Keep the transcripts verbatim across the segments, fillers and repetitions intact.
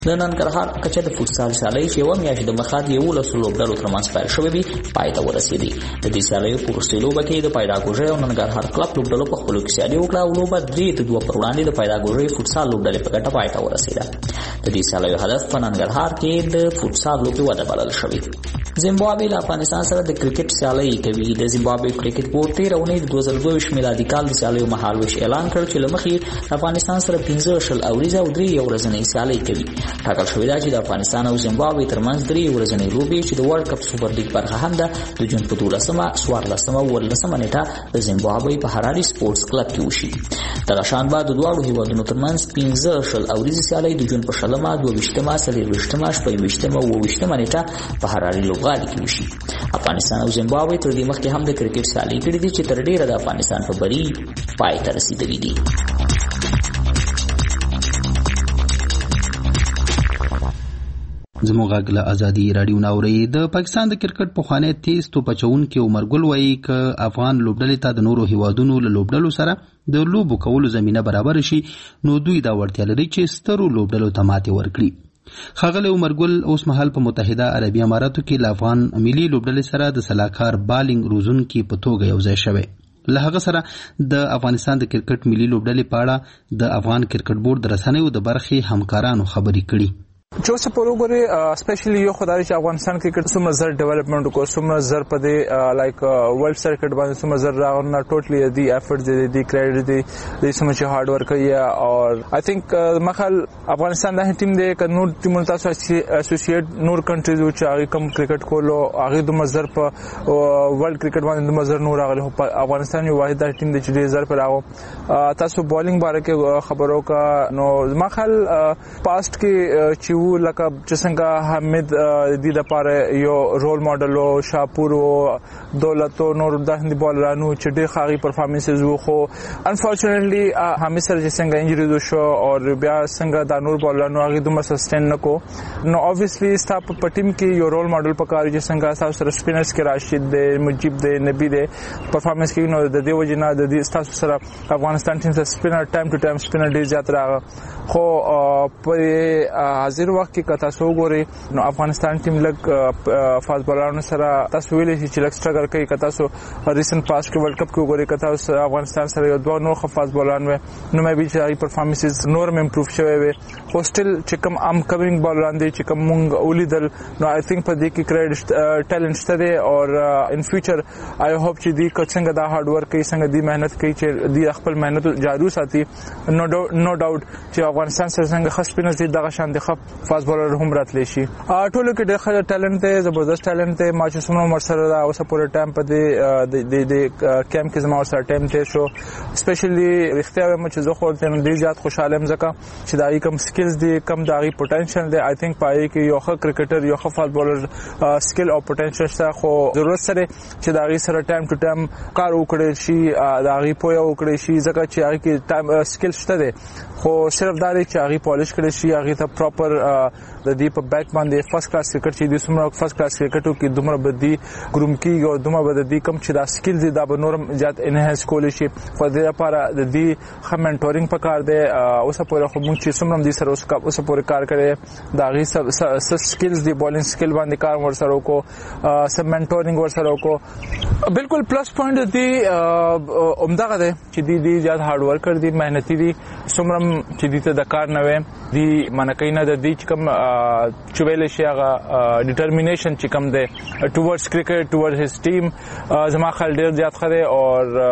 د ننګرهار کچه د فوتسال سیالۍ چې یوه میاشت دمخه د یولسو لوبډلو ترمنځ پیل شوې وي پای ته ورسېدې. د دې سیالیو په وروستۍ لوبه کې د پیداګوژۍ او ننګرهار کلب لوبډلو په خپلو کې سیالي وکړه او لوبه درې د دوه پر وړاندې د پیداګوژۍ فوتسال لوبډلې په ګټه پای ته ورسېده. د دې سیالیو هدف په ننګرهار کې د فوتسال لوبې وده بلل شوې. زیمبابوې له افغانستان سره د کرکټ سیالۍ کوي. د زیمبابوې کرکټ بورډ تېره اونۍ د دوه زره دوه ویشت میلادي کال د سیالیو مهالویش اعلان کړ چې له مخې افغانستان سره پنځه شل اوریزه او درې یو ورځنۍ سیالۍ کوي. ټاکل شوې ده چې د افغانستان او زیمبابوې ترمنځ درې ورځنۍ لوبې چې د ورلډ کپ سوپر لیګ برخه هم ده د جون په دولسمه څوارلسمه او اوولسمه نیټه د زیمبابوې په هراري سپورټس کلب کې وشي. دغه شان به د دواړو هیوادونو ترمنځ پنځه شل اوریزې سیالۍ د جون په شلمه دوه ویشتمه څلېرویشتمه شپږ ویشتمه او اووه ویشتمه نیټه په هراري لوبغالي کې وشي. افغانستان او زیمبابوې تر دې مخکې هم د کرکټ سیالۍ کړې دي چې تر ډیره د افغانستان په بری پای ته رسیدلي دي. زموږ غږ له ازادي راډیو ناوري. د پاکستان د کرکټ پخوانی تیز توپ اچونکي عمر ګل وایي که افغان لوبډلې ته د نورو هیوادونو له لوبډلو سره د لوبو کولو زمینه برابر شي نو دوی دا وړتیا لري چې سترو لوبډلو ته ماتې ورکړي. ښاغلی عمر ګل اوس مهال په متحده عربي اماراتو کې له افغان ملي لوبډلې سره د سلاکار بالینګ روزونکي په توګه یوځای شوی. له هغه سره د افغانستان د کرکټ ملي لوبډلې په اړه د افغان کرکټ بورډ د رسنیو د برخې همکارانو خبرې کړي. جو څه په وګورې سپیشلی یو خدای چې افغانستان کرکټ څومره زر ډیولپمنٹ وکړ څومره زر په دې لایک ورلد سرکټ باندې څومره زر راغونه ټوټلی دی افورت دی دی کریډټ دی د څومره چې هارد ورک کوي او آی تھنک مخال افغانستان د ټیم دی ک نور ټیمونو تاسو اسوسییټ نور کنټریز چې هغه کم کرکټ کولو هغه د مزر په ورلد کرکټ باندې د مزر نور راغلی افغانستان یو واحد ټیم دی چې ډیر زر پر راغو. تاسو بالینګ باره کې خبرو کا نو مخال پاست کې چې لکه چې څنګه حمید د لپاره یو رول ماډل او شاپور او دولت او نور د هندي بالرانو چې ډېر ښه پرفارمنسز وو خو انفورچونټلی حمید سره چې څنګه انجری شو او بیا څنګه د نور بالرانو هغه دومره سسټین نکو نو اوبویسلی ستا په ټیم کې یو رول ماډل پکاري چې څنګه تاسو سره سپینرز کې راشد دی مجيب دی نبی دی پرفارمنس کې نو د دې وجنه د دې تاسو سره افغانستان ټیم سره سپینر ټایم ټو ټایم سپینر ډیر زیات راغ خو په حاضر وخت کې کتا سو غوري نو افغانستان ټیم لګ فاست بالرانو سره تاسو ویلې چې لګ سټرګل کوي کتا سو ریسنت پاس کې ورلد کپ کې غوري کتا افغانستان سره یو دوه نور فاست بالران و نو مې به چې پرفارمنسز نور مې امپروف شوی وي خو سټل چې کوم ام کمینګ بالران دي چې کوم مونږ اولیدل نو آی تھنک په دې کې کریډټ ټیلنټ شته دي او ان فیوچر آی هوپ چې دې څنګه دا هارد ورک کوي څنګه دې مهنت کوي چې دې خپل مهنت جارو ساتي نو نو ډاوټ چې افغانستان سره څنګه خصپینز دي دغه شان دي خپ فاست بالر هم راتلی شي. ټولو کې ډېر ښه ټیلنټ دی زبردست ټیلنټ دی ما چې څومره عمر سره دا اوسه پورې ټایم په دې د د کیمپ کې زما سره ټایم تیر شو سپیشلی رښتیا وایم چې زه خو ته ډېر زیات خوشاله یم ځکه چې دا کوم سکلز دي کم دا غي پوتنشل دی آی تھنک پای کې یو ښه کرکټر یو ښه فاست بالر سکل او پوتنشل شته خو ضرورت سره چې دا غي سره ټایم ټو ټایم کار وکړي شي دا غي پوهه وکړي شي ځکه چې هغه کې ټایم سکل شته دی خو صرف دا چې هغه پالیش کړي شي هغه ته پراپر د دې په بیک باندې فرست کلاس کرکټ چې د سمره فرست کلاس کرکټو کې دومره بدی ګروم کیږي او دومره بدی کم چې دا سکلز د به نورم زیات انهانس کول شي خو د لپاره د دې خه منټورینګ پکار دی اوسه پورې خو موږ چې سمره د سره اوسه پورې کار کړي دا غي سب سکلز دی بالینګ سکل باندې کار ور سره وکړو سب منټورینګ ور سره وکړو بالکل پلس پوینټ دی عمدہ ده چې دی دی زیات هارد ورکر دی مهنتي دی سمره چې دې ته د کار نه وې دی منکې نه د دې کوم چوبېل شي هغه ډیټرمینیشن چې کوم دی ټوورډز کرکټ ټوورډز هیز ټیم زما خل ډیر زیات خره او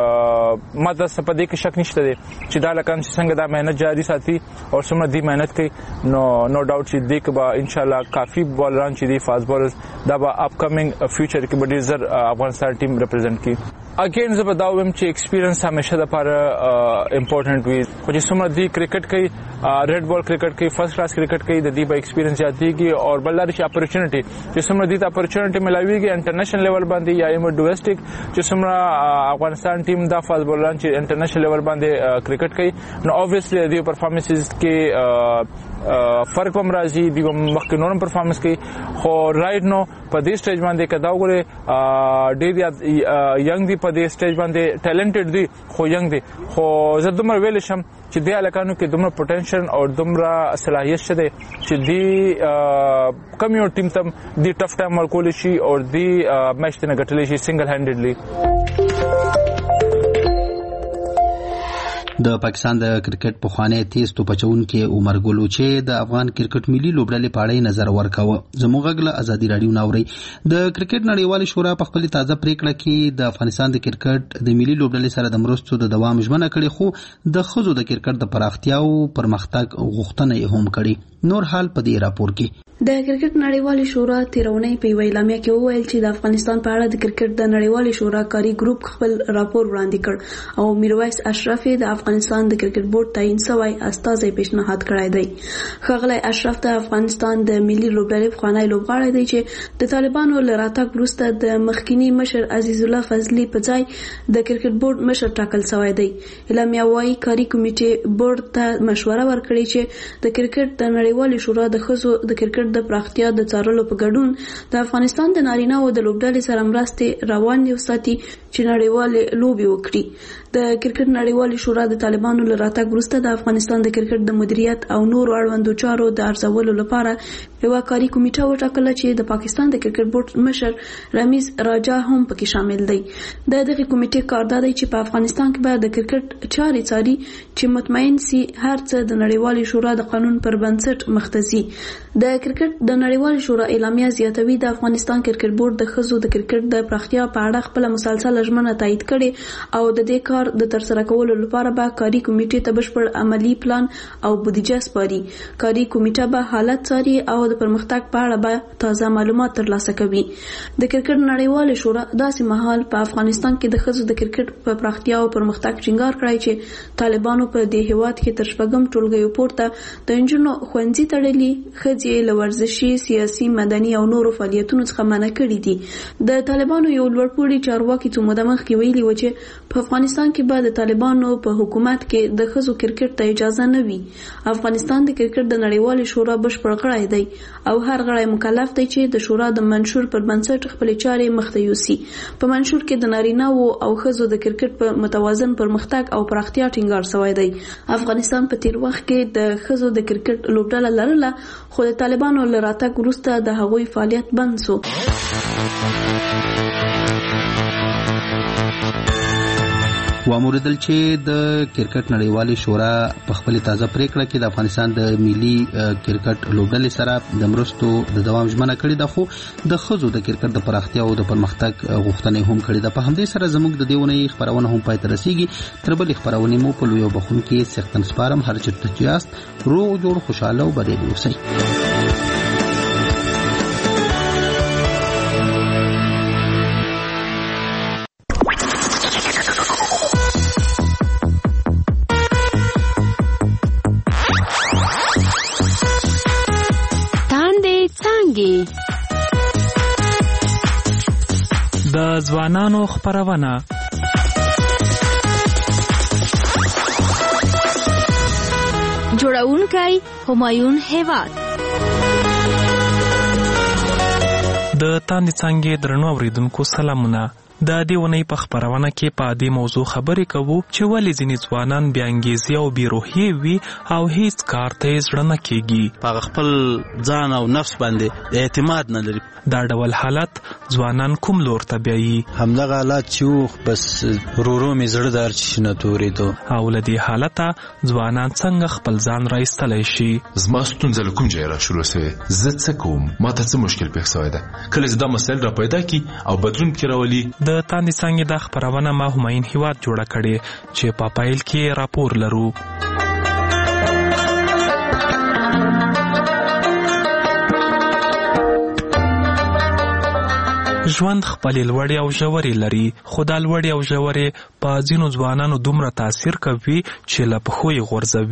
ماته سپدې کې شک نشته دی چې دا لکه څنګه دا مهنت جاری ساتي او سمره دی مهنت کوي نو نو ډاوټ چې دې کې به ان شاء الله کافي بالران چې دی فاست بالرز دا به اپ کمینګ فیوچر کې به ډیر زر افغانستان ټیم ریپرزینټ کوي. اگین زه به دا وایم چې ایکسپیرینس همیشه د لپاره امپورټنٹ وي خو چې څومره دی کرکټ کوي ریډ بال کرکټ کوي فرست کلاس کرکټ کوي د دې به ایکسپیرینس زیاتېږي او بل لري چې اپورچونټي چې څومره دې ته اپورچونټي ملاويږي انټرنیشنل لیول باندې یا ایم ډومېسټک چې څومره افغانستان ټیم د فاست بالران چې انټرنیشنل لیول باندې کرکټ کوي نو اوبویسلی دې پرفارمنسز کې فرق هم راځي دی مخکې نورم پرفارمنس کوي خو رائټ نو په دې سټیج باندې کدا وګوره ډېر ینګ دی په دې سټیج باندې ټیلنټډ دی خو ینګ دی خو زه دومره ویل شم چې د الکانو کې دومره پوتنشل او دومره صلاحیت شته چې دی کم یو ټیم تم دی ټف ټایم ورکول شي او دی میچ ته غټلی شي سنگل هینډډلی. د پاکستان د کرکټ پخوانی تیز توپچونکي عمر ګل چې د افغان کرکټ ملي لوبډلې په اړه نظر ورکاوه. زموږ غږ ازادي رادیو ناوري د کرکټ نړیوال شورا په خپل تازه پریکړه کې د افغانستان د کرکټ د ملي لوبډلې سره د مرستو د دوام ژمنه کړې خو د ښځو د کرکټ د پراختیا او پرمختګ غوښتنه یې هم کړې. نور حال په دې راپور کې د کرکټ نړیوال شورا تیرونی په ویل اعلامیه کې وویل چې د افغانستان په اړه د کرکټ د نړیوال شورا کاری ګروپ خپل راپور وړاندې کړ او میرویس اشرف د افغانستان د کرکټ بورډ تعین شوی استازی پیشنهاد کړی دی. ښاغلی اشرف د افغانستان د ملي لوبډلې خوانی لوبغاړی دی چې د طالبانو له راتګ وروسته د مخکینی مشر عزیز الله فضلی په ځای د کرکټ بورډ مشر ټاکل شوی دی. اعلامیه وايي کاری کمیټې بورډ ته مشوره ورکړي چې د کرکټ د نړیوال شورا د ښځو د کرکټ د پراختیا د څارلو په ګډون د افغانستان د نارینه او د لوبډلې سره مرستې روانې وساتي چې نړیوال لوبي وکړي. د کرکټ نړیوال شورا د طالبانو له راتګ وروسته د افغانستان د کرکټ د مدیریت او نور اړوندو چارو د ارزولو لپاره یو کاری کمیټه وټاکله چې د پاکستان د کرکټ بورډ مشر رمیز راجا هم پکې شامل دی. د دغه کمیټې کار دا دی چې په افغانستان کې به د کرکټ چارې څاري چې مطمئن سي هر څه د نړیوال شورا د قانون پر بنسټ مختزي. د کرکټ د نړیوال شورا اعلامیه زیاتوي د افغانستان کرکټ بورډ د ښځو د کرکټ د پراختیا په اړه خپل مسلسل ژمنه تایید کړي او د دې کار د ترسره کولو لپاره به کاری کمیټې ته بشپړ عملی پلان او بودیجه سپاري. کاری کمیټه به حالت څاري او د پرمختګ په اړه به تازه معلومات ترلاسه کوي. د کرکټ نړیوال شورا داسې مهال په افغانستان کې د ښځو د کرکټ په پراختیا او پرمختګ ټینګار کړی چې طالبانو په دې هیواد کې تر شپږم ټولګیو پورته د انجونو ښوونځي تړلي، ښځې له ورزشي، سیاسي، مدني او نورو فعالیتونو څخه منع کړي دي. د طالبانو یو لوړپوړي چارواکي څو موده مخکې ویلي و چې په افغانستان کې به د طالبانو په حکومت کې د ښځو کرکټ ته اجازه نه وي. افغانستان د کرکټ د نړیوال شورا بشپړ غړی دی او هر غړی مکلف دی چې د شورا د منشور پر بنسټ خپل چارې مخته یوسي. په منشور کې د نارینه او ښځو د کرکټ په متوازن پرمختګ او پراختیا ټینګار شوی دی. افغانستان په تیر وخت کې د ښځو د کرکټ لوبډله لرله خو د طالبانو له راتګ وروسته د هغوی فعالیت بند شو. واموردل چې د کرکټ نړیوال شورا په خپل تازه پریکړه کې د افغانستان د ملي کرکټ لوبډلې سره د مرستو د دوام ژمنه کړې ده خو د ښځو د کرکټ د پراختیا او د پرمختګ غوښتنې هم کړې ده. په همدې سره زموږ د دیونې خبرونه هم پای ته رسیږي. تر بلې خبرونه مو په لوی بخون کې سختن سپارم. هر چیرته چې یاست روغ جوړ خوشاله او بریالي اوسئ. د ځوانانو خبرونه جوړونکی همایون هیواد د تاندې څنګه درنو اوریدونکو سلامونه. د دې ونې په خبرونه کې په دې موضوع خبرې کوو چې ولې ځینې ځوانان بې انګیزې او بې روحي وي او هیڅ کار ته یې زړه نه کېږي. په خپل ځان او نفس باندې اعتماد نه لري. دا ډول حالت ځوانان کوم لور ته بیایي؟ همدغه حالت چې بس ورورو مې زړه دار چې نه تورېدو. او له دې حالته ځوانان څنګه خپل ځان راایستلی شي؟ زما ستونزه له کوم ځای را شروع سوې؟ زه څه کوم؟ ما ته څه مشکل پېښ سوی ده؟ کله چې دا مسایل را پیدا کړي او بدلون پکې راولي. د تاندې څنګه دا خبرونه ما همایون هیواد جوړه کړې چې په پایل کې راپور لرو. ژوند خپلې لوړې او ژورې لري خو دا لوړې او ژورې په ځینو ځوانانو دومره تاثیر کوي چې له پښو یې غورځوي.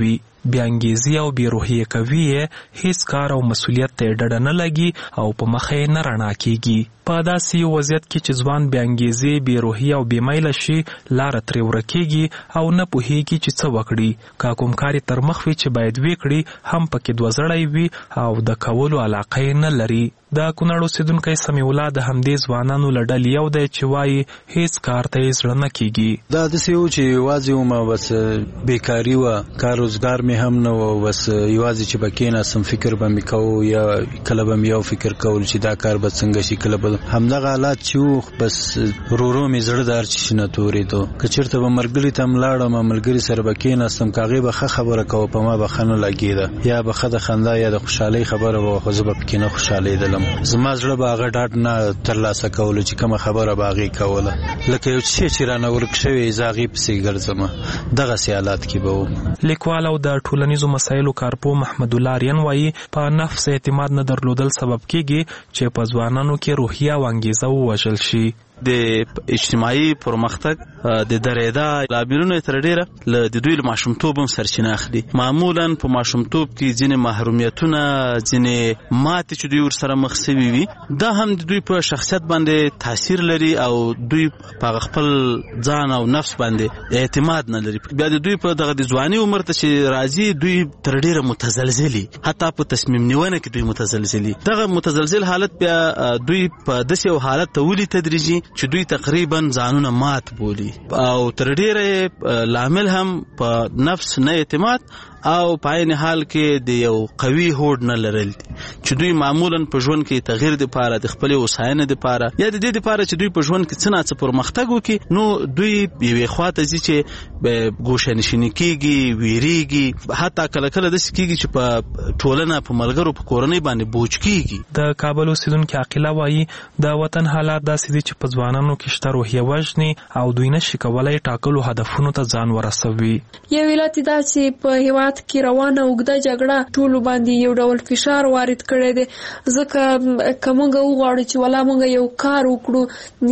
بیانګیزي او بیروحي کوي هیڅ کار او مسولیت ته ډډه نه لګي او په مخې نه رڼا کیږي. په داسې وضعیت کې چې ځوان بیانګیزي بیروحي او بیمیله شي لاره ترې ورکیږي او نه پوهیږي چې څه وکړي. که کوم کار تر مخ وي چې باید وکړي هم پکې دوه زړی وي او د کولو علاقه نه لري. د کونړ اوسیدونکی سمیع الله د همدې ځوانانو له ډلې یو دی چې وایي هیڅ کار ته یې زړه نه کیږي. دا داسې و چې یوازې ومه بس بیکاري وه، کار روزګار مې هم نه و، بس یوازې چې به کېناستم فکر به مې کوو یا کله به مې یو فکر کول چې دا کار به څنګه شي، کله به همدغه حالات چې و بس رو رو مې زړه د هر چي شي نه تورېدو. که چېرته به ملګري ته هم لاړم ملګري سره به کېناستم که هغې به ښه خبره کوه په ما به ښه نه لګېده، یا به ښه د خندا یا د خوشحالۍ خبره به خو زه به پکې نه خوشحالېدلم. زما زړه به هغه ډاډ نه ترلاسه کولو چې کومه خبره به هغې کوله، لکه یو شی چې رانه ورک شوی زه هغې پسې ګرځم. دغسې حالات کې به و. لیکوال او د ټولنیزو مسایلو کارپوه محمد الله آریان وایي په نفس اعتماد نه درلودل سبب کېږي چې په ځوانانو کې روحیه او انګیزه ووژل شي. د اجتماعي پرمختګ د درېدا لاملونه تر ډیره له د دوی له ماشومتوب هم سرچینه اخلي. معمولا په ماشومتوب کې ځینې محرومیتونه، ځینې ماتې چې دوی ورسره مخ سوي وي، دا هم د دوی په شخصیت باندې تاثیر لري او دوی په خپل ځان او نفس باندې اعتماد نه لري. بیا د دوی په دغه د ځواني عمر ته چې راځي دوی تر ډیره متزلزلي، حتی په تصمیم نیونه کې دوی متزلزلي. دغه متزلزل حالت بیا دوی په داسې یو حالت ته ولي تدریجي چې دوی تقریبا ځانونه مات بولي او تر ډیره لامل هم په نفس نه اعتماد او په عین حال کې د یو قوي هوډ نه لرل چې دوی معمولا په ژوند کې تغییر د پاره د خپل وساینه د پاره یا د دې د پاره چې دوی په ژوند کې څه نه څه پرمختګ وکړي، نو دوی یوې خواته ځي چې به ګوښه‌نشیني کېږي، ویریږي، حتی کله کله داسې کېږي چې په ټولنه په ملګرو په کورنۍ باندې بوج کېږي. د کابل اوسیدونکي عاقله وایي د وطن حالات داسې دي چې په ځوانانو کې شته روحیه وژني او دوی نشي کولی ټاکلو هدفونو ته ځان ورسوي. یو علت دا چې په هیواد کې روانه اوږده جګړه ټولو باندې یو ډول فشار وارد کړی دی، ځکه که موږ وغواړو چې ولا موږ یو کار وکړو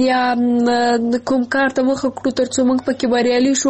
یا کوم کار ته مخه کړو تر څو موږ پکې بریالي شو،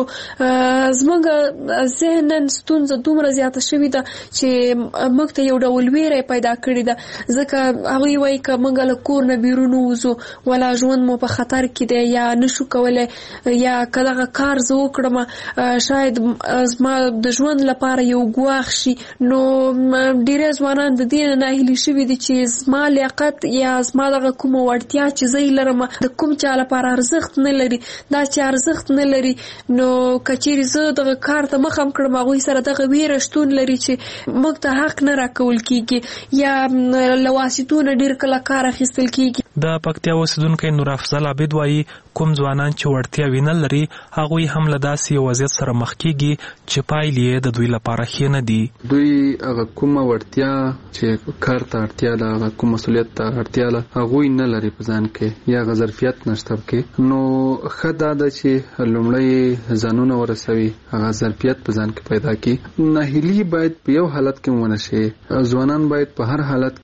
زموږ ذهنن ستونزه دومره زیاته شوې ده چې موږ ته یو ډول ویره پیدا کړې ده، ځکه هغوی وایي که موږ له کور نه بیرون ووځو ولا ژوند مو په خطر کې دی یا نشو کولی، یا که دغه کار زه وکړم شاید زما د ژوند لپاره یو ګواښ شي. نو ډېری ځوانان د دې نه ناهیلي شوي دي چې زما لیاقت یا زما دغه کومه وړتیا چې زه یې لرم د کوم چا لپاره ارزښت نه لري، دا چې ارزښت نه لري نو که چیرې زه دغه کار ته مخه هم کړم هغوی سره دغه ویره شتون لري چې موږ ته حق نه راکول کېږي یا له واسطو نه ډېر کله کار اخیستل کېږي. د پکتیا اوسیدونکی نور افضل عابد وایي کوم ځوانان چې وړتیاوې نه لري هغوی هم له داسې یو وضعیت سره مخ کېږي چې پایلې یې د دوی لپاره ښې نه دي. دوی هغه کومه وړتیا چې کار ته اړتیا ده، هغه کوم مسؤلیت ته اړتیا ده، هغوی نه لري په ځان کې یا هغه ظرفیت نشته پکې. نو ښه دا ده چې لومړی ځانونه ورسوي، هغه ظرفیت په ځان کې پیدا کړي. ناهیلي باید په یو حالت کې ونه شي. ځوانان باید په هر حالت